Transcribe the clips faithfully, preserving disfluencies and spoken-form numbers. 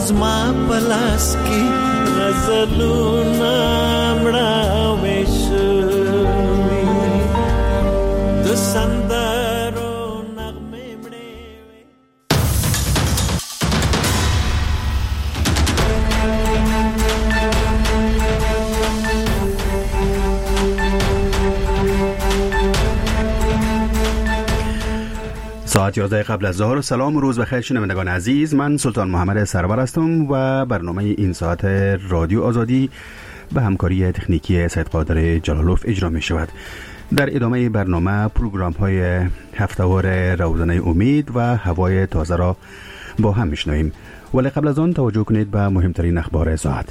زما پلاس کې غزلونه مړاوې شوي د سندرو نغمې مړې وي. ساعت یازده قبل از ظهر. سلام و روز بخیر شنوندگان عزیز، من سلطان محمد سرور هستم و برنامه این ساعت رادیو آزادی به همکاری تکنیکی سید قادر جلالوف اجرا می شود. در ادامه برنامه پروگرام های هفته‌وار روزانه امید و هوای تازه را با هم میشنویم، ولی قبل از آن توجه کنید به مهمترین اخبار ساعت.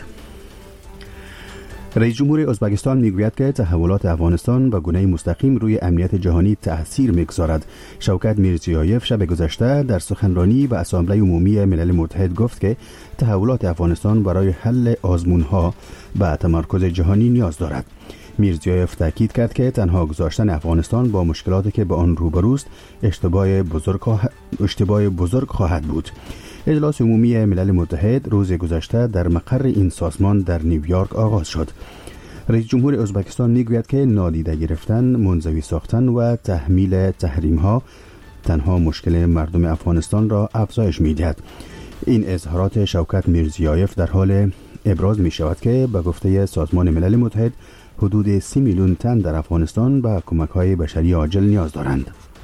رئیس جمهور ازبکستان میگوید که تحولات افغانستان به گونه مستقیم روی امنیت جهانی تأثیر میگذارد. شوکت میرزیایف شب گذشته در سخنرانی به اسامبله عمومی ملل متحد گفت که تحولات افغانستان برای حل آزمونها به تمرکز جهانی نیاز دارد. میرزیایف تاکید کرد که تنها گذاشتن افغانستان با مشکلاتی که به آن روبروست اشتباه بزرگ خواهد, اشتباه بزرگ خواهد بود. اجلاس عمومی ملل متحد روز گذشته در مقر این سازمان در نیویورک آغاز شد. رئیس جمهور ازبکستان میگوید که نادیده گرفتن، منزوی ساختن و تحمیل تحریم‌ها تنها مشکل مردم افغانستان را افزایش می‌دهد. این اظهارات شوکت میرزیایف در حال ابراز می‌شود که به گفته سازمان ملل متحد حدود سی میلیون تن در افغانستان به کمک‌های بشری عاجل نیاز دارند.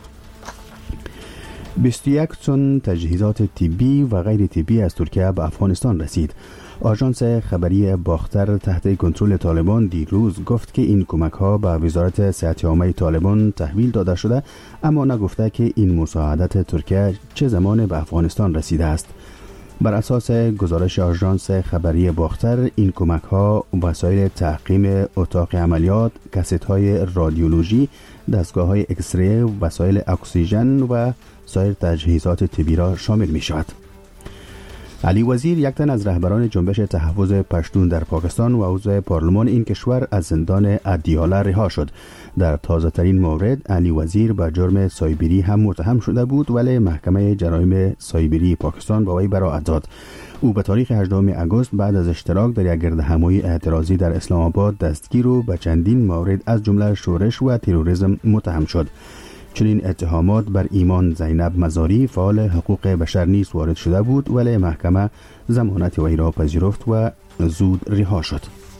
بیست و یک تن تجهیزات طبی و غیر طبی از ترکیه به افغانستان رسید. آژانس خبری باختر تحت کنترل طالبان دیروز گفت که این کمک‌ها به وزارت صحت عامه طالبان تحویل داده شده، اما نگفته که این مساعدت ترکیه چه زمان به افغانستان رسیده است. بر اساس گزارش آژانس خبری باختر، این کمک‌ها وسایل تعقیم اتاق عملیات، کاست‌های رادیولوژی، دستگاه‌های اکسره، وسایل اکسیژن و سایر تجهیزات طبی را شامل می شود. علی وزیر، یک تن از رهبران جنبش تحفظ پشتون در پاکستان و عضو پارلمان این کشور، از زندان ادیاله رها شد. در تازه ترین مورد علی وزیر به جرم سایبری هم متهم شده بود، ولی محکمه جرایم سایبری پاکستان با وی براءت داد. او به تاریخ هجدهم آگوست بعد از اشتراک در یک گردهمایی اعتراضی در اسلام آباد دستگیر و به چندین مورد از جمله شورش و تروریسم متهم شد. چنین اتهامات بر ایمان زینب مزاری، فعال حقوق بشر نیز وارد شده بود، ولی محکمه ضمانت وی را پذیرفت و زود رها شد.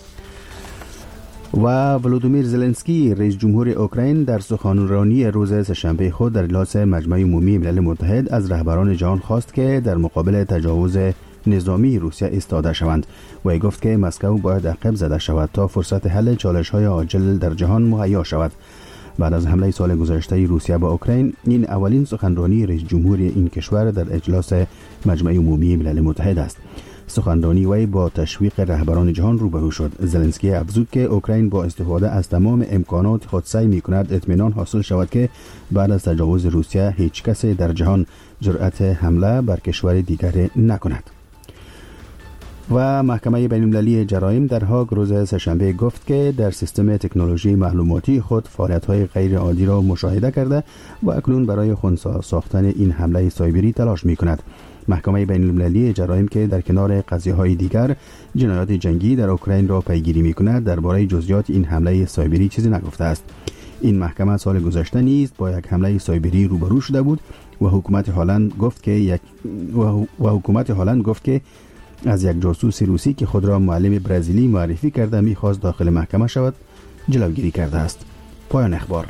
و ولودیمیر زلنسکی، رئیس جمهور اوکراین، در سخنرانی روز سه‌شنبه خود در اجلاس مجمع عمومی ملل متحد از رهبران جهان خواست که در مقابل تجاوز نظامی روسیه ایستاده شوند. وی گفت که مسکو باید عقب زده شود تا فرصت حل چالش‌های عاجل در جهان مهیا شود. بعد از حمله سال گذشته روسیه به اوکراین، این اولین سخنرانی رئیس جمهور این کشور در اجلاس مجمع عمومی ملل متحد است. سخنرانی وی با تشویق رهبران جهان روبرو شد. زلنسکی افزود که اوکراین با استفاده از تمام امکانات خود سعی می‌کند اطمینان حاصل شود که بعد از تجاوز روسیه هیچ کس در جهان جرأت حمله بر کشور دیگر نکند. و محکمه بین‌المللی جرایم در هاگ روز سه‌شنبه گفت که در سیستم تکنولوژی معلوماتی خود فعالیت‌های غیر عادی را مشاهده کرده و اکنون برای خنثی ساختن این حمله سایبری تلاش می‌کند. محکمه بین‌المللی جرایم که در کنار قضیه‌های دیگر جنایات جنگی در اوکراین را پیگیری می‌کند، درباره جزئیات این حمله سایبری چیزی نگفته است. این محکمه سال گذشته نیز با یک حمله سایبری روبرو شده بود و حکومت هلند گفت که یک و حکومت هلند گفت که از یک جاسوس روسی که خود را معلم برزیلی معرفی کرده می‌خواست داخل محکمه شود جلوگیری کرده است. پایان اخبار.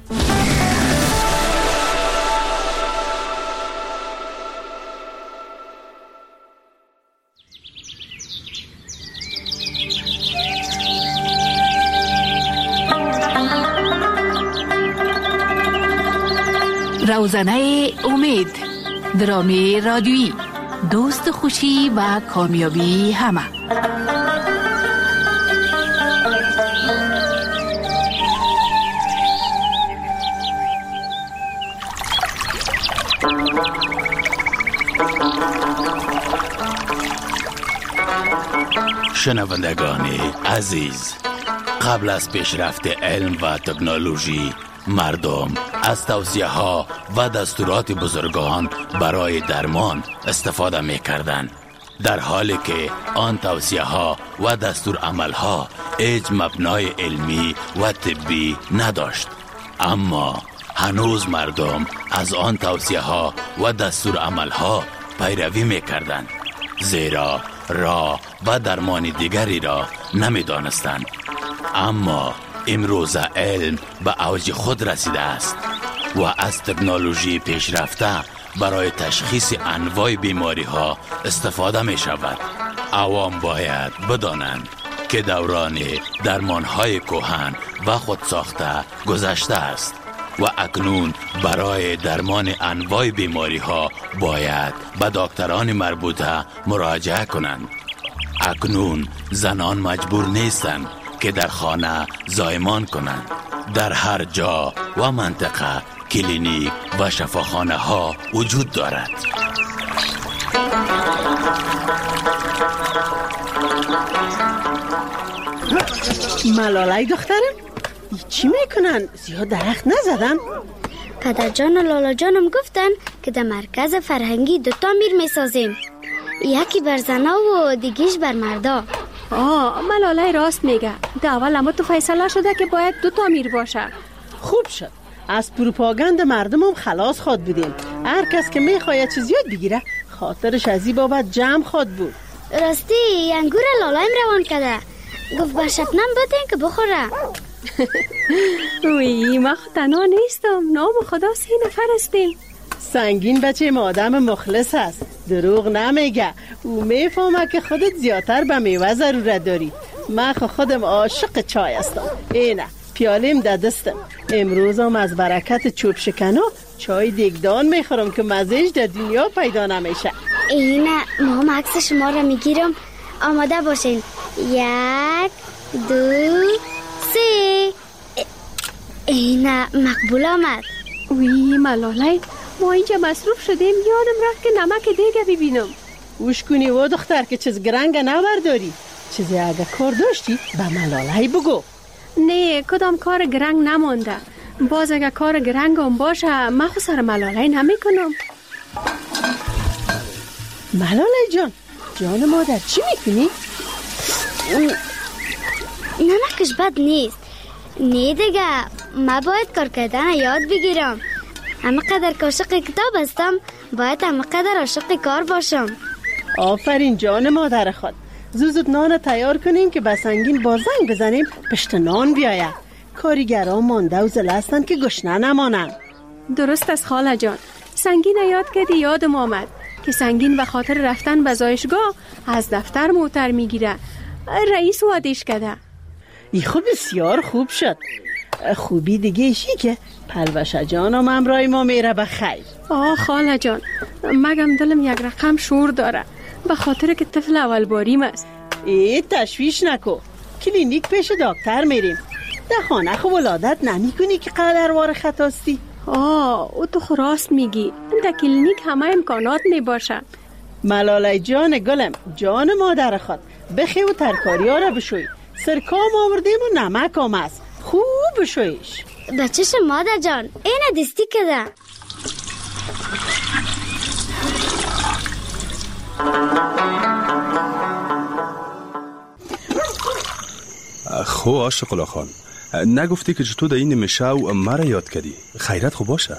روزنه امید، درامی رادیویی، دوست خوشی و کامیابی همه. شنوندگان عزیز، قبل از پیشرفت علم و تکنولوژی، مردم از توصیه ها و دستورات بزرگان برای درمان استفاده می کردن. در حالی که آن توصیه ها و دستور عمل ها هیچ مبنای علمی و طبی نداشت. اما هنوز مردم از آن توصیه ها و دستور عمل ها پیروی میکردند، زیرا راه و درمان دیگری را نمیدانستند. اما امروز علم به اوج خود رسیده است و از تکنولوژی پیشرفته برای تشخیص انواع بیماری ها استفاده می شود. عوام باید بدانند که دوران درمان های کهن و خود ساخته گذشته است و اکنون برای درمان انواع بیماری ها باید به دکتران مربوطه مراجعه کنند. اکنون زنان مجبور نیستند که در خانه زایمان کنند. در هر جا و منطقه کلینیک و شفاخانه ها وجود دارد. ملالای دخترم چی میکنن؟ زیاد درخت نزدن؟ پدر جان و لالا جانم گفتن که در مرکز فرهنگی دوتا میر میسازیم، یکی بر زنا و دیگیش بر مردا. آه ملالای راست میگه. ده اول اما تو فیصله شده که باید دوتا میر باشه. خوب شد، از پروپاگاند مردمم خلاص خواد بودیم. هر کس که میخواید چیز یاد بگیره خاطرش از این بابت جمع خواد بود. راستی انگور لالایم روان کرده، گفت بر شبنم بدین که بخوره. وی ما تنها نیستم، نام خدا سه نفر هستیم. سنگین بچه ما آدم مخلص هست، دروغ نمیگه. او میفهمه که خودت زیادتر به میوه ضرورت داری. من خودم عاشق چای هستم. اینه پیالیم در دستم. امروز هم از برکت چوب شکنو چای دیگدان میخورم که مزهش در دنیا پیدا نمیشه. اینه ما هم عکس شما را میگیرم، آماده باشین. یک دو سه. اینه مقبول آمد. وی ملالای ما اینجا مصروف شدیم، یادم رفت که نمک دیگه ببینم. وش کنی و دختر که چیز گرنگ نبرداری. چیزی اگه کار داشتی به ملالای بگو. نه کدام کار گرنگ نمانده. باز اگه کار گرنگ هم باشه من خود سر ملالای نمی کنم. ملالای جان، جان مادر چی میکنی؟ نمکش بد نیست. نه دیگه من باید کار کردن یاد بگیرم. همه قدر که عاشق کتاب هستم باید همه قدر عاشق کار باشم. آفرین جان مادر خود. زود نان تیار کنیم که به سنگین بازنگ بزنیم پشت نان بیاید. کاریگران مانده و زله هستن که گشنه نمانن. درست است خاله جان. سنگین یاد کردی یادم آمد که سنگین به خاطر رفتن به زایشگاه از دفتر موتر میگیره. رئیس وادش کرده. ای خوب بسیار خوب شد. خوبی دیگه ایشی که پلوشه جانم امرای ما میره به خیر. آه خاله جان، مگم دلم یک رقم شور داره به خاطر که طفل اول باریم است. ای تشویش نکو، کلینیک پیش دکتر میریم. ده خانه خوب ولادت نمی کنی که قدروار خطاستی. آه او تو خراست میگی، در کلینیک همه امکانات میباشه. ملالای جان گلم، جان مادر خود، بخی و ترکاری ها را بشوی. سرکام آوردیم و نمک هم است، خوب بشویش. بچهش مادر جان اینه دستی کده. خو عاشق الله خان، نگفتی که تو در این میشه و مرا یاد کردی؟ خیرت خوب باشه.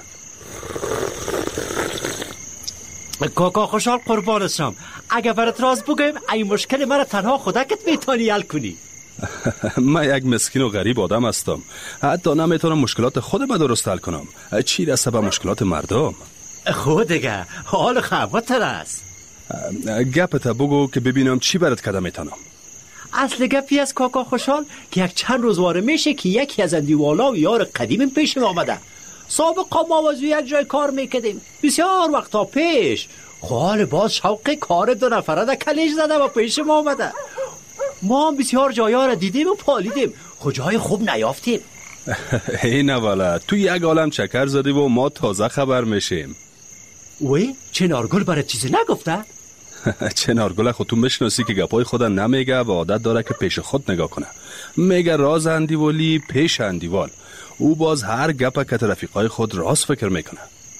کاکا خوشحال قربانشم. اگه برات راز بگم این مشکل مرا تنها خودکت میتونی حل کنی. من یک مسکین و غریب آدم هستم، حتی نمیتونم مشکلات خود به درست حل کنم، چی رسه به مشکلات مردم. خود دیگه حال خبرتر است. گپت بگو که ببینم چی برات کده میتونم. اصل گپی از کاکا خوشحال که یک چند روزواره میشه که یکی از اندیوالا و یار قدیمم پیش آمده. سابقا ما وزو یک جای کار میکدیم بسیار وقتا پیش. حال باز شوق کار دو نفره ده کلیش زده و پیش ما آمده. ما هم بسیار جایا را دیدیم و پالیدیم، کجای خوب نیافتیم. این والا تو یک عالم چکر زدی و ما تازه خبر میشیم. وی چنارگل برای چیزی نگفته؟ چنارگل خود تو میشناسی که گپای خود نمیگه و عادت داره که پیش خود نگاه کنه. میگه راز اندیوالی پیش اندیوال. او باز هر گپ که رفیقای خود راست فکر میکنه.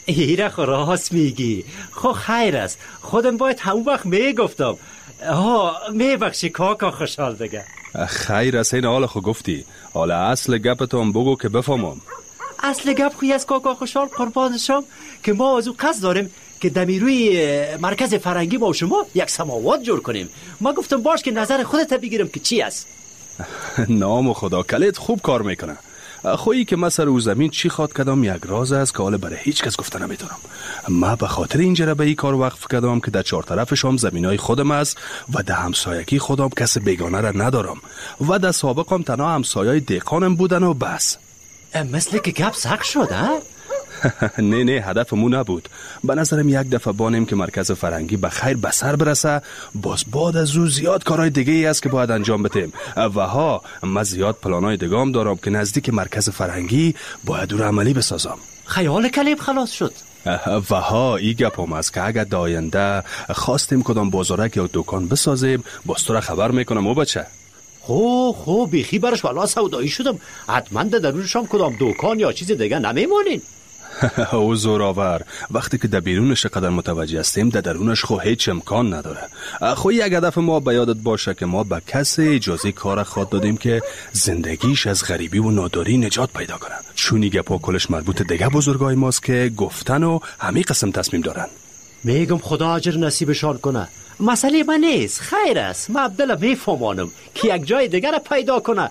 ایره خو راست میگی. خو خیر است، خودم باید همون وقت میگفتم. ها میبخشی کاکا خوشحال دیگه. خیر است، این حال خو گفتی. حالا اصل گپتو هم بگو که بفهمم. اصل گپ خوی از کاکا خوشحال قربانشم که ما از او قصد داریم که دمیروی مرکز فرنگی با شما یک سماوات جور کنیم. ما گفتم باش که نظر خودت بگیرم که چی است. نام خدا، کلت خوب کار میکنه. خویی که ما سر او زمین چی خواد کدام یک راز است که حالا برای هیچ کس گفته نمیتونم. ما به خاطر اینجا به این کار وقف کردم که در چهار طرفش هم زمینای خودم است و در همسایگی خودم کس بیگانه را ندارم و در سابقم تنها همسایای دهقانم بودن و بس. مثل که گپ سخت شد ها؟ نه نه، هدفمون نبود. به نظرم یک دفعه بانیم که مرکز فرنگی به خیر به سر برسه، باز بعد از او زیاد کارهای دیگه ای است که باید انجام بدیم و ها من زیاد پلانای دیگه هم دارم که نزدیک مرکز فرنگی باید او را عملی بسازم. خیال کلیم خلاص شد. و ها ای گپ هم است که اگر داینده خواستیم کدام بازارک یا دکان بسازیم باز تو را خبر میکنم. او بچه خو خو بیخی برش والا سودایی شدم. حتما درونش هم کدام دکان یا چیز دیگه نمیمونین. او زوراور، وقتی که در بیرونش قدر متوجه هستیم در درونش خو هیچ امکان نداره. خو یک هدف ما به یادت باشه که ما به کسی اجازه کار خود دادیم که زندگیش از غریبی و ناداری نجات پیدا کنه. چونی گپا کلش مربوط دیگه بزرگای ماست که گفتن و همین قسم تصمیم دارن. میگم خدا اجر نصیبشان کنه. مسئله من نیست، خیر است. من عبدالله میفهمانم که یک جای دیگر پیدا کنه.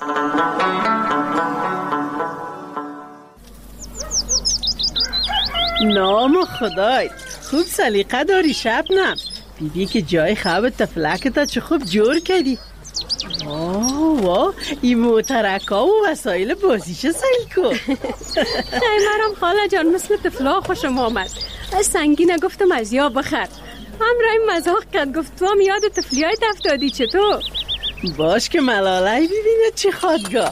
نام خدای، خوب سلیقه داری شبنم. بیدی که جای خواب تفلکتا چه خوب جور کردی. واه واه، این موترکا و وسایل بازیشه سیل کن. خیمرم خاله جان مثل تفلا خوشم آمد. سنگینه گفتم از یا بخر. همراهی مزاق کرد، گفت تو هم یاد تفلی های تفتادی چطور؟ باش که ملاله ببینه چی خوادگاه.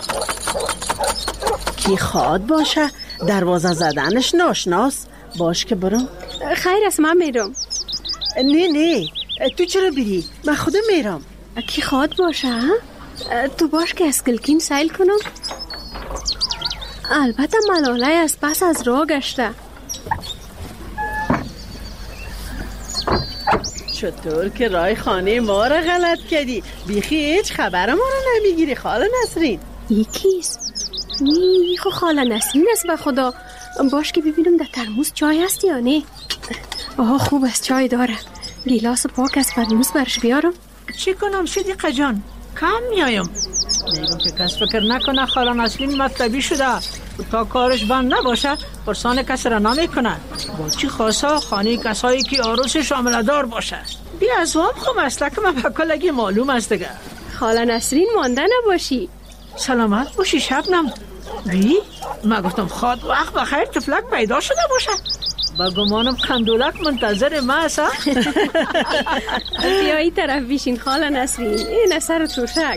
کی خواد باشه دروازه زدنش ناشناس. باش که برم. خیر است من میرم. نه نه تو چرا بری؟ من خودم میرم. کی خواد باشه ها؟ تو باش که اسکلکین سیل کنم. البته ملاله از پس از راه گشته. چطور که رای خانه ما را غلط کردی؟ بیخی هیچ خبر ما را نمیگیری خاله نسرین. یکیست؟ نی خو خاله نسرین است به خدا. باش که ببینم در ترموز چای هست یا نه. آها خوب است چای داره. گیلاس پاک از ترموز برش بیارم. چی کنم صدیقه جان؟ کم میایم. میگم که کس فکر نکنه خاله نسرین مطلبی شده تا کارش بند نباشه پرسان کس را نمیکنه. با چی خاصا خانه کسایی که عروس شامل دار باشه. بیا از هم خو مسلک من بکلگی معلوم است دیگه. خاله نسرین مانده نباشی. سلامت باشی شبنم. بی؟ من گفتم خواد وقت بخیر تفلک پیدا شده باشه. با گمانم خندولک منتظر ما است. بیایی طرف بیشین خاله نسرین. این اثر توشک.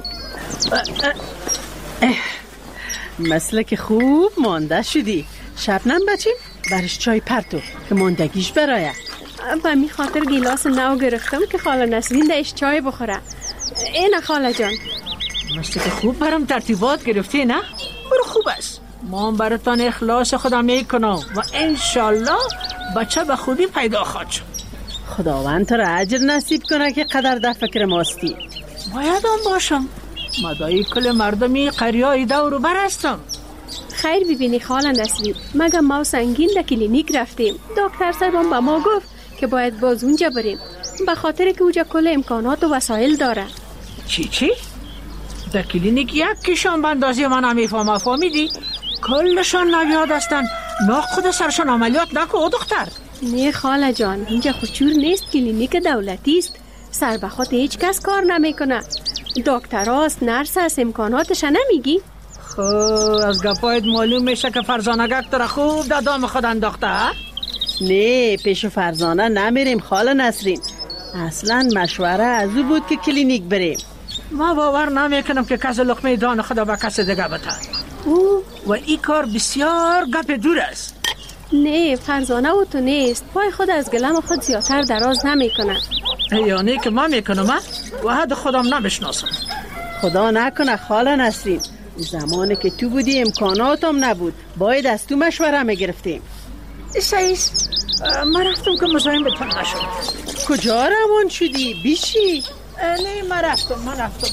مثل که خوب مانده شدی. شبنم بچیم برش چای پرتو که ماندگیش برایه. به می خاطر گیلاس نو گرفتم که خاله نسرین دهش چای بخوره. اینه خاله جان. مثل که خوب برام ترتیبات گرفتی نه؟ برو خوب است. ما هم براتان اخلاص خدا میکنم و انشالله بچه به خوبی پیدا خواهد شد. خداوند تو را اجر نصیب کنه که قدر در فکر ماستی. باید هم باشم. مدایی کل مردمی قریای دورو بر هستم. خیر ببینی خاله نسرین، مگه ما سنگین در کلینیک رفتیم. دکتر صاحبم با ما گفت که باید باز اونجا بریم به خاطر که اونجا کل امکانات و وسایل داره. چی چی؟ در کلینیک یک کشان بندازی من نمیفهمم. فهمیدی؟ کلشان نویاد هستن. ناخود سرشان عملیات نکو او دختر. نه خاله جان، اینجا خودشور نیست، کلینیک دولتی است. سر به خاطر هیچ کس کار نمیکنه. دکتر هاست، نرس هست، امکاناتش نمیگی؟ خب از گپایت معلوم میشه که فرزانگک تو را خوب در دام خود انداخته. نه پیش فرزانه نمیریم خاله نسرین. اصلا مشوره از او بود که کلینیک بریم. ما باور نمیکنم که کس لقمه دان خدا به کس دیگه بده. او و این کار بسیار گپ دور است. نه فرزانه و تو نیست. پای خود از گلم خود زیادتر دراز نمیکنه. یعنی که ما میکنم و حد خودم نمیشناسم. خدا نکنه خاله نسرین. زمانی که تو بودی امکاناتم نبود. باید از تو مشوره میگرفتیم. سعیس من رفتم که مزاحم به تن نشد. کجا روان شدی؟ بیشی؟ نه من رفتم من رفتم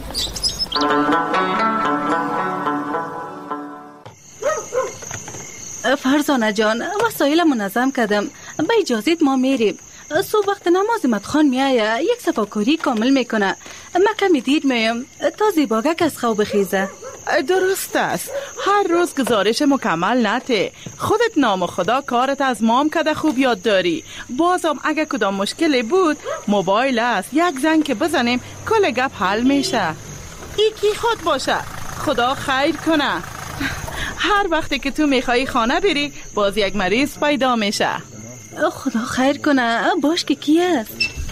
فرزانه جان وسایل منظم کردم، به اجازت ما میریم. صبح وقت نماز مدخان میایه یک صفاکاری کامل میکنه. من کمی دیر میام تا زیباگک از خواب خیزه. درست است، هر روز گزارش مکمل نته. خودت نام خدا کارت از مام کده خوب یاد داری. بازم اگه کدام مشکلی بود موبایل است، یک زنگ که بزنیم کل گپ حل میشه. یکی خود باشه، خدا خیر کنه. هر وقتی که تو میخوایی خانه بری باز یک مریض پیدا میشه. خدا خیر کنه. باش که کی است؟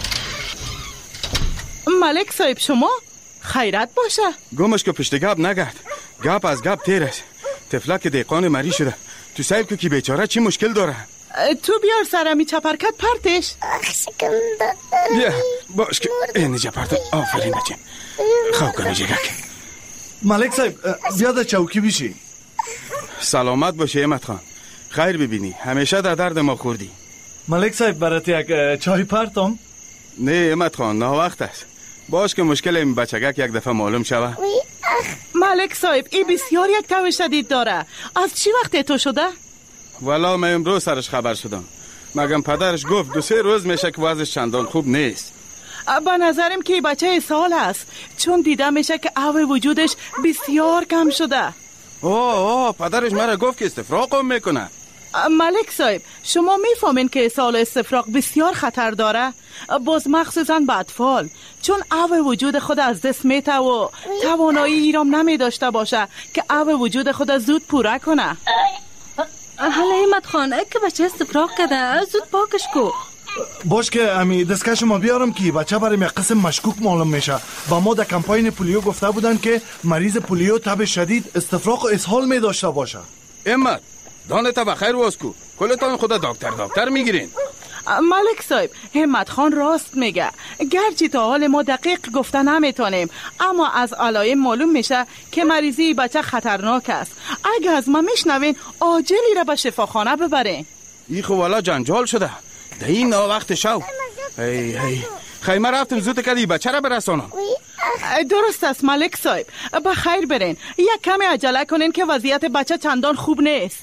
ملک صاحب شما؟ خیرت باشه. گمش که پشت گپ نگرد، گپ از گپ تیر است. تفلک دیقان مری شده. تو سیب که کی بیچاره چی مشکل داره؟ تو بیار سرمی چپرکت پرتش. بیا باش که اینجا پرتم. آفرین نجیم خواب کنی جگک. ملک صاحب بیا در چوکی بیشی. سلامت باشه احمد خان، خیر ببینی. همیشه در درد ما خوردی. ملک صاحب برات یک چای پرتم؟ نه احمد خان نه وقت است. باش که مشکل این بچگک یک دفعه معلوم شوه. ملک صاحب ای بسیار یک تو شدید داره. از چی وقت تو شده؟ والا من امروز سرش خبر شدم. مگم پدرش گفت دو سه روز میشه که وضعش چندان خوب نیست. به نظرم که بچه سال است، چون دیده میشه که آب وجودش بسیار کم شده. اوه اوه پدرش مرا گفت که استفراغ هم میکنه. ملک صاحب شما میفهمین که سال استفراغ بسیار خطر داره، باز مخصوصا به اطفال، چون آب وجود خود از دست میته و توانایی ایرام نمی داشته باشه که آب وجود خود زود پوره کنه. حالا احمد خان که بچه استفراغ کرده زود پاکش کو. باش که امی دستکش ما بیارم که بچه برای یک قسم مشکوک معلوم میشه. با ما در کمپاین پولیو گفته بودن که مریض پولیو تب شدید استفراغ و اسهال می داشته باشه. احمد دانتا بخیر واسکو، کلتان خدا دکتر دکتر میگیرین. ملک صاحب همت خان راست میگه، گرچه تا حال ما دقیق گفته نمیتونیم، اما از علائم معلوم میشه که مریضی بچه خطرناک است. اگه از ما میشنوین عاجلی را به شفاخانه ببرین. ای خو والا جنجال شده ده این وقت شو. هی هی خیمه رفتم زود کدی بچه را برسانم. درست است ملک صاحب، به خیر برین. یک کمی عجله کنین که وضعیت بچه چندان خوب نیست.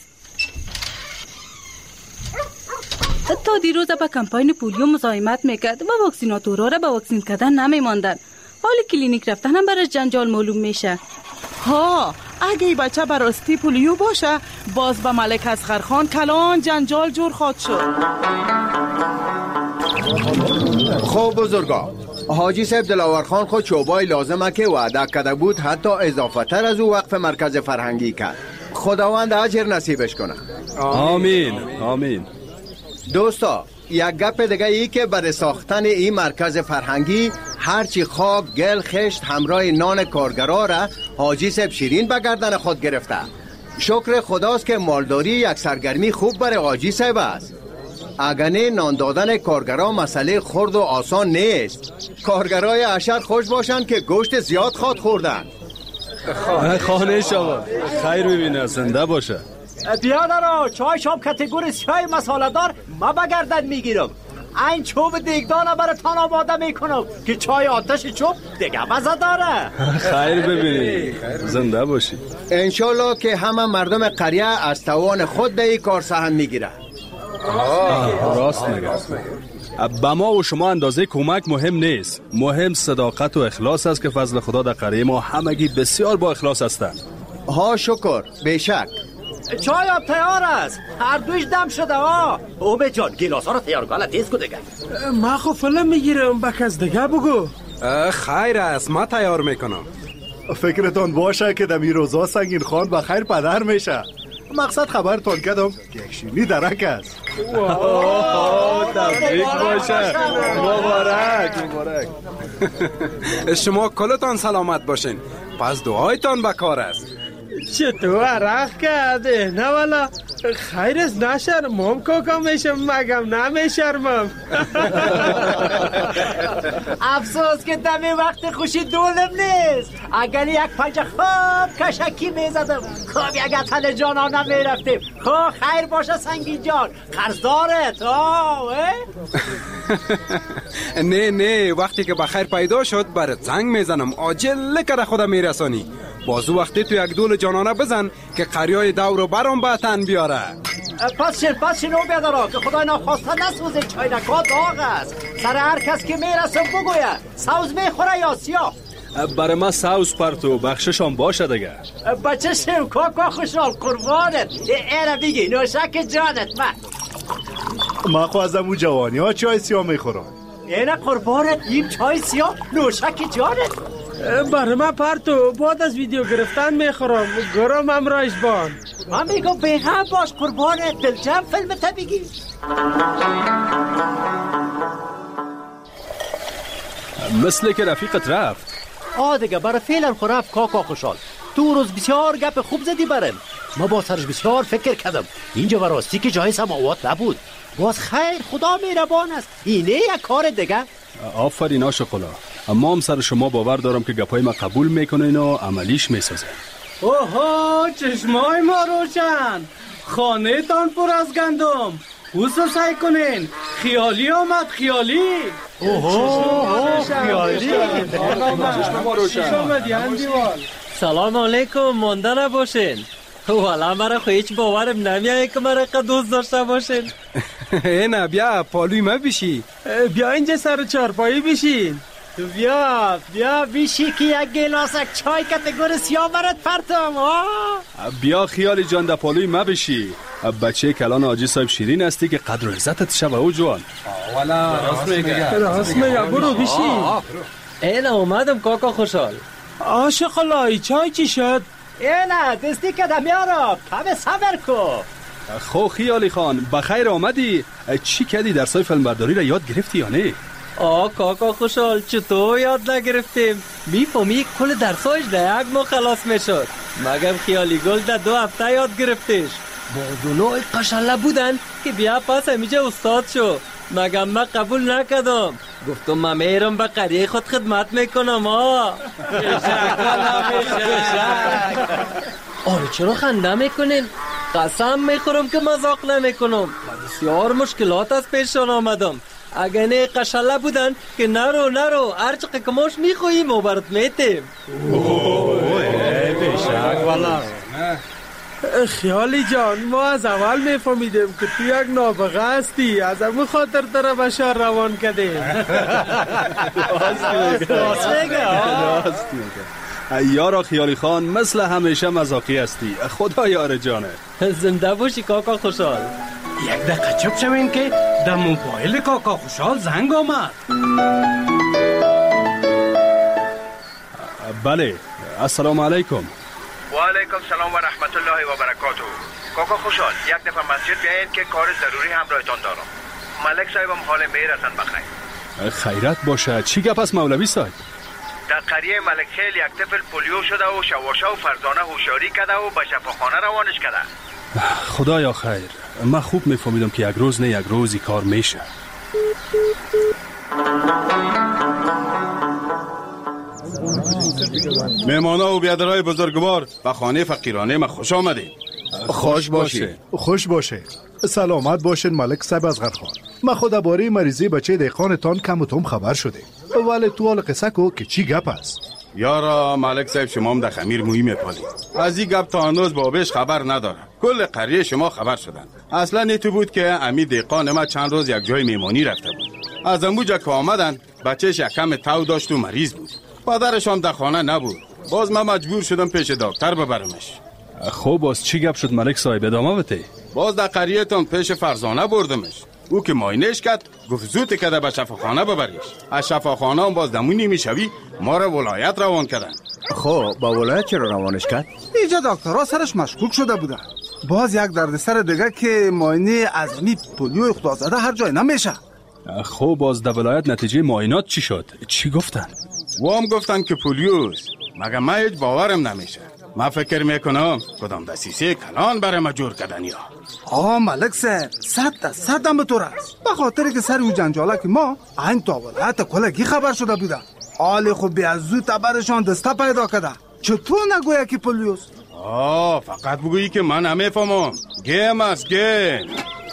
تا دیروز به کمپاین پولیو مزاحمت میکرد و واکسیناتورها را به واکسین کردن نمیماندن. حالی کلینیک رفتن هم برای جنجال معلوم میشه. ها اگه ای بچه براستی پولیو باشه باز به ملک اصغر خان کلان جنجال جور خواهد شد. خب بزرگا، حاجی صاحب دلاور خان خود چوبای لازمه که وعده کرده بود حتی اضافه تر از او وقف مرکز فرهنگی کرد. خداوند اجر نصیبش کنه. آمین آمین. دوستا یک گپ دیگه ای که برای ساختن این مرکز فرهنگی هرچی خاک گل خشت همراه نان کارگرا را حاجی صاحب شیرین به گردن خود گرفته. شکر خداست که مالداری یک سرگرمی خوب برای حاجی صاحب است. اگرنه نان دادن کارگرا مسئله خرد و آسان نیست. کارگرای اشر خوش باشن که گوشت زیاد خواد خوردن. خانه شما خیر ببینه، زنده باشه. بیادرا چای شام کتگوری چای مساله دار ما بگردن میگیرم. این چوب دیگدانه برای تان آماده میکنم که چای آتش چوب دیگه مزه داره. خیر ببینی، زنده باشی. انشالله که همه مردم قریه از توان خود در این کار سهم میگیره. راست میگه. با ما و شما اندازه کمک مهم نیست، مهم صداقت و اخلاص است که فضل خدا در قریه ما همگی بسیار با اخلاص هستند. ها شکر، بیشک. چای ها تیار است، هر دویش دم شده ها. اومه جان گیلاس ها رو تیار کنه تیز کو دیگه. ما خو فلم میگیرم با کس دیگه بگو. خیر است ما تیار میکنم. فکرتون باشه که دمی روزا سنگین خان با خیر پدر میشه. مقصد خبرتون کردم یک شیرینی درک است. تبریک باشه، مبارک مبارک. شما کلتان سلامت باشین، پس دعایتان بکار است. چطور عرق کرده؟ نه والا خیر است نشرمم کاکا میشم مگم نمیشرمم. افسوس که دمی وقت خوشی دولم نیست. اگر یک پنجه خواب کشکی میزدم خواب یک تل جانا نمیرفتیم. خواه خیر باشه سنگین جان قرضدارت. نه نه وقتی که بخیر پیدا شد برات زنگ میزنم عاجل کرده خودم میرسانی. بازو وقتی تو یک دول جانانه بزن که قریای دور رو برام به تن بیاره. پس شن پس شنو بیادارا که خدای ناخواسته نسوزه چاینکا داغ است. سر هر کس که میرسم بگویه سوز میخوره یا سیاه. برای ما سوز پرتو بخششان باشه دیگه. بچه شم کاکا خوشحال قربانت. ایره بگی نوشک جانت. من ما خو از امو جوانی ها چای سیاه میخورم. اینه قربانت این چای سیاه نوشک جانت. برای من پرتو بعد از ویدیو گرفتن میخورم گرم امرایش بان. من میگم بیغم باش قربانت دلجم فیلم تا بگی. مثل که رفیقت رفت. آه دیگه برای فعلا خو رفت کاکا خوشحال. تو روز بسیار گپ خوب زدی برم. ما با سرش بسیار فکر کردم. اینجا براستی که جای سماوات نبود. باز خیر خدا مهربان است. اینه یک کار دیگه. آفرین آشقلا. اما هم سر شما باور دارم که گپای ما قبول میکنین و عملیش میسازه. اوه چشمای ما روشن. خانه تان پر از گندم. حوصل سعی کنین. خیالی آمد خیالی. اوه خیالی. چشم ما روشن. سلام علیکم مانده نباشین. والا مرا خو هیچ باورم نمیایه که مرا قد دوست داشته باشین. نه بیا پالوی ما بشی. بیا اینجا سر چارپایی بشین. بیا بیا بیشی که یک گلاسک چای کتگور سیاه برات پرتم. بیا خیالی جان در پالوی ما بشی. بچه کلان آجی صاحب شیرین هستی که قدر و عزتت شبه او جوان. والا راست میگه راست میگه برو بشی. اینه اومدم کاکا خوشحال. آشقلای چای چی شد؟ اینه دستی که دمیارا کم صبر کو. خو خیالی خان بخیر آمدی. چی کردی در سای فیلم برداری را یاد گرفتی یا نه؟ آه کاکا خوشحال چطور یاد نگرفتیم؟ میفهمی کل درسایش در یک ماه خلاص میشد. مگم خیالی گل در دو هفته یاد گرفتیش. بادونای قشنله بودن که بیا پس همیجا استاد شو. مگم من قبول نکردم. گفتم من میرم به قریه خود خدمت میکنم. آه آره چرا خنده میکنین؟ قسم میخورم که مذاق نمیکنم. بسیار مشکلات از پیشان آمدم. اگه نه قشله بودن که نرو نرو هر چقدر کماش میخوییم و برات میتیم. بیشک والا. خیالی جان ما از اول میفهمیدیم که تو یک نابغه هستی. از همون خاطر در بشار روان کردیم. راست میگه. یارا خیالی خان مثل همیشه مزاقی هستی. خدا یار جانه. زنده باشی کاکا خوشحال. یک دقیقه چپ شوین که در موبایل کاکا خوشحال زنگ آمد. بله السلام علیکم. و علیکم سلام و رحمت الله و برکاته. کاکا خوشحال یک دفعه مسجد بیاین که کار ضروری همراهتان دارم. ملک صاحبم حال میرسن بخیر. خیرت باشه. چی گپ است مولوی صاحب؟ در قریه ملک خیل یک طفل پولیو شده و شواشا و فرزانه هوشیاری کرده و به شفاخانه روانش کرده. خدایا خیر. من خوب میفهمیدم که یک روز نه یک روزی کار میشه. مهمانا و بیادرهای بزرگوار به خانه فقیرانه ما خوش آمدید. خوش باشه. خوش باشه. سلامت باشین ملک صاحب از غرخان. من خود باره مریضی بچه دیخانتان کم و توم خبر شده. ولی تو حال قصه کو که چی گپ است؟ یارا ملک صاحب شما هم در خمیر مویی میپالید. از این گپ تا هنوز بابش خبر ندارم. کل قریه شما خبر شدن. اصلا نیتو بود که امی دیقان ما چند روز یک جای میمانی رفته بود. از اموجا که آمدن بچهش یک کم تاو داشت و مریض بود. پدرش هم در خانه نبود. باز من مجبور شدم پیش دکتر ببرمش. خب باز چی گپ شد ملک صاحب ادامه بده؟ باز در قریه تون پیش فرزانه بردمش. او که ماینش کرد گفت زود کده به شفاخانه ببریش. از شفاخانه هم باز دمونی میشوی ما را ولایت روان کردن. خب با ولایت چرا روانش کرد؟ اینجا دکترها سرش مشکوک شده بودن. باز یک دردسر دیگه که ماینه از می پولیو خدازده هر جای نمیشه. خب باز در ولایت نتیجه معاینات چی شد؟ چی گفتن؟ و هم گفتن که پولیوست. مگه من هیچ باورم نمیشه. من فکر میکنم کدام دسیسه کلان برای ما جور کردن یا آه ملک صاحب صد تا صد هم به طور است. به خاطر که سر او جنجاله که ما این تا ولایت کلگی خبر شده بوده. آلی خب بی از زود تبرشان دسته پیدا کرده. چطور نگویا که پولیوس؟ آه فقط بگویی که من نمیفهمم. گیم است گیم.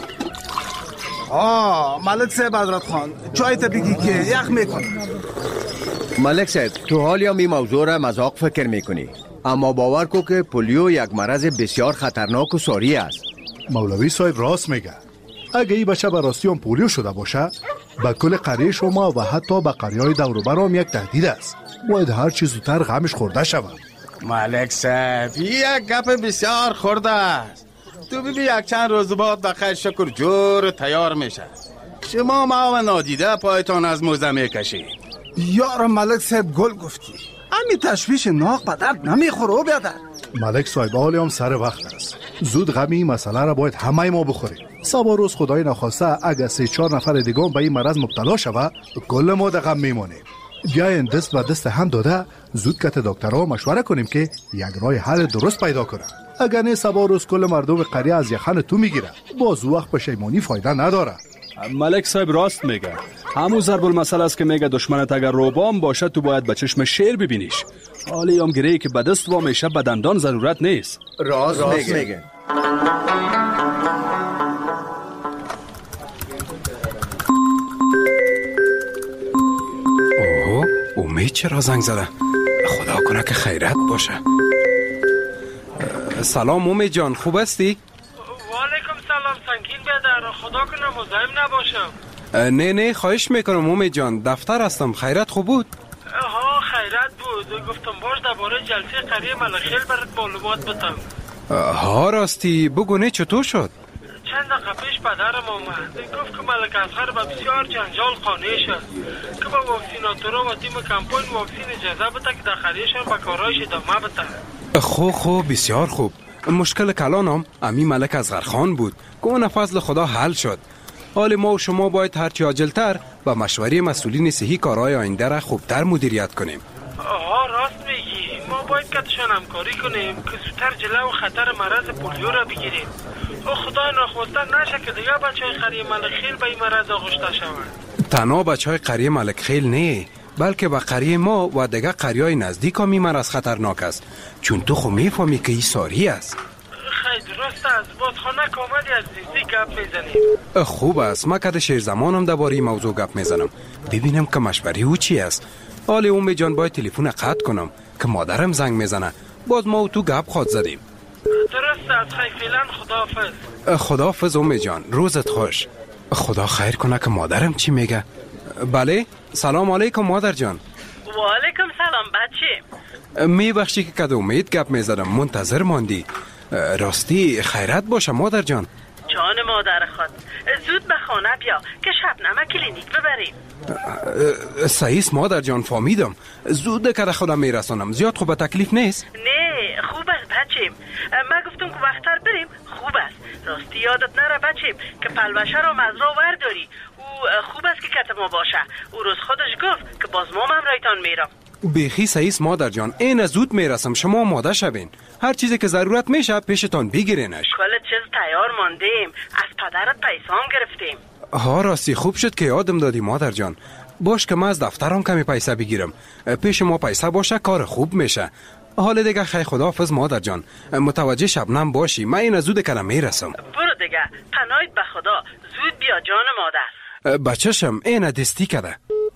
آه ملک صاحب حضرت خان چای تا بگی که یخ میکنه. ملک صاحب تو حال یا می موضوع را مذاق فکر میکنی، اما باور کو که پولیو یک مرض بسیار خطرناک و ساری است. مولوی صاحب راست میگه. اگه این بچه به راستی هم پولیو شده باشه به کل قریه شما و حتی به قریه های دور و بر هم یک تهدید است. باید هر چیز زودتر غمش خورده شود. ملک صاحب یک گپ بسیار خورده است. تو ببین یک چند روز بعد بخیر شکر جور تیار میشه. شما ما و نادیده پایتان از موزه میکشید. یار ملک صاحب گل گفتی. امی تشویش ناق به درد نمیخوره بیادر. ملک صاحب حالی هم سر وقت است. زود غمی این مسئله را باید همه ما بخوریم. صبح روز خدای نخواسته اگر سه چهار نفر دیگه به این مرض مبتلا شود کل ما در غم میمانیم. بیاین دست و دست هم داده زود کت دکترها مشوره کنیم که یک راه حل درست پیدا کنه. اگر نه صبح روز کل مردم قریه از یخن تو میگیره باز وقت پشیمانی فایده نداره. ملک صاحب راست میگه. همون ضرب المثل است که میگه دشمنت اگر روبام باشه تو باید به چشم شیر ببینیش. حالی هم گریه که به دست و میشه به دندان ضرورت نیست. راست, راست میگه, میگه. اوه امید چرا زنگ زده؟ خدا کنه که خیرت باشه. سلام امید جان خوب هستی؟ وعلیکم سلام سنگین بیادر. خدا کنه مزاحم نباشم. نه نه خواهش میکنم امید جان دفتر هستم. خیرت خوب بود؟ ها خیرت بود. گفتم باش درباره جلسه قریه ملخیل برات معلومات بدم. ها راستی بگو نه چطور شد؟ چند دقیقه پیش پدرم آمد گفت که ملک اصغر به بسیار جنجال قانع شد که با واکسیناتورا و تیم کمپاین واکسین اجازه بده که در قریهشان به کارهایش ادامه بده. خوب خوب بسیار خوب. مشکل کلانم امی ملک اصغر خان بود که اون فضل خدا حل شد. حال ما و شما باید هرچی عاجلتر با مشوره مسئولین صحی کارهای آینده را خوبتر مدیریت کنیم. آها راست میگی. ما باید کتشان همکاری کنیم که زودتر جلو خطر مرض پولیو را بگیریم. او خدای نخواسته نشه که دیگه بچه های قریه ملکخیل به این مرض آغشته شود. تنها بچه های قریه ملکخیل نه بلکه به قریه ما و دیگه قریه های نزدیک هم این مرض خطرناک است. چون تو خو میفهمی که این ساری است. خیلی درست است. بازخانه کاملی از دیزی گپ میزنیم. خوب است. ما کده شیر زمانم درباره این موضوع گپ میزنم ببینم که مشوری او چی است. حالی امی جان باید تلفن قطع کنم که مادرم زنگ میزنه. باز ما و تو گپ خواد زدیم. درست است. خیلی فعلا خداحافظ. خداحافظ امی جان. روزت خوش. خدا خیر کنه که مادرم چی میگه. بله سلام علیکم مادر جان. و علیکم سلام بچه. میبخشی که کده امید گپ میزدم منتظر ماندی. راستی خیرت باشه مادر جان. جان مادر خود زود به خانه بیا که شبنم کلینیک ببریم. سعیس مادر جان فهمیدم. زود که خودم میرسانم. زیاد خوب تکلیف نیست؟ نه خوب است بچیم. من گفتم که وقتر بریم. خوب است. راستی یادت نره بچیم که پلوشه رو مزرعه ورداری. او خوب است که کت ما باشه. او روز خودش گفت که باز ما هم رایتان میرم. بیخی سعیس مادر جان این زود میرسم. شما ماده شبین. هر چیزی که ضرورت میشه پیشتان بگیرینش. کل چیز تیار ماندیم. از پدرت پیسام گرفتیم. ها راستی خوب شد که یادم دادی مادر جان. باش که من از دفترم کمی پیسه بگیرم. پیش ما پیسه باشه کار خوب میشه. حال دیگه خیلی خداحافظ مادر جان. متوجه شبنم باشی. من این زود کنم میرسم. برو دیگه. پناهت به خدا. زود بیا جان مادر. بچه‌شم این دستی کده.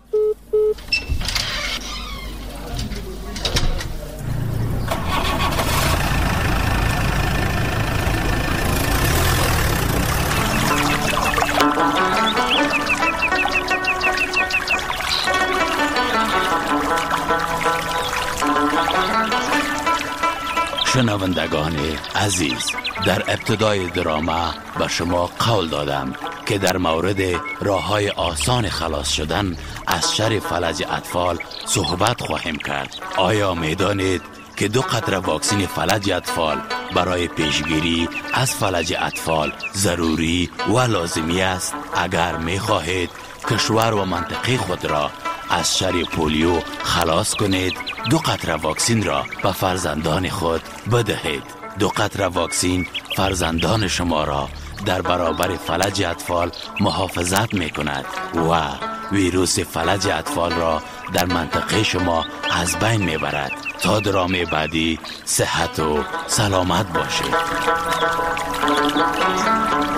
شنوندگان عزیز در ابتدای درامه به شما قول دادم که در مورد راه‌های آسان خلاص شدن از شر فلج اطفال صحبت خواهیم کرد. آیا میدانید که دو قطره واکسن فلج اطفال برای پیشگیری از فلج اطفال ضروری و لازمی است؟ اگر می خواهید کشور و منطقه خود را از شر پولیو خلاص کنید دو قطره واکسین را به فرزندان خود بدهید. دو قطره واکسین فرزندان شما را در برابر فلج اطفال محافظت می کند و ویروس فلج اطفال را در منطقه شما از بین می برد. تا درام بعدی صحت و سلامت باشید.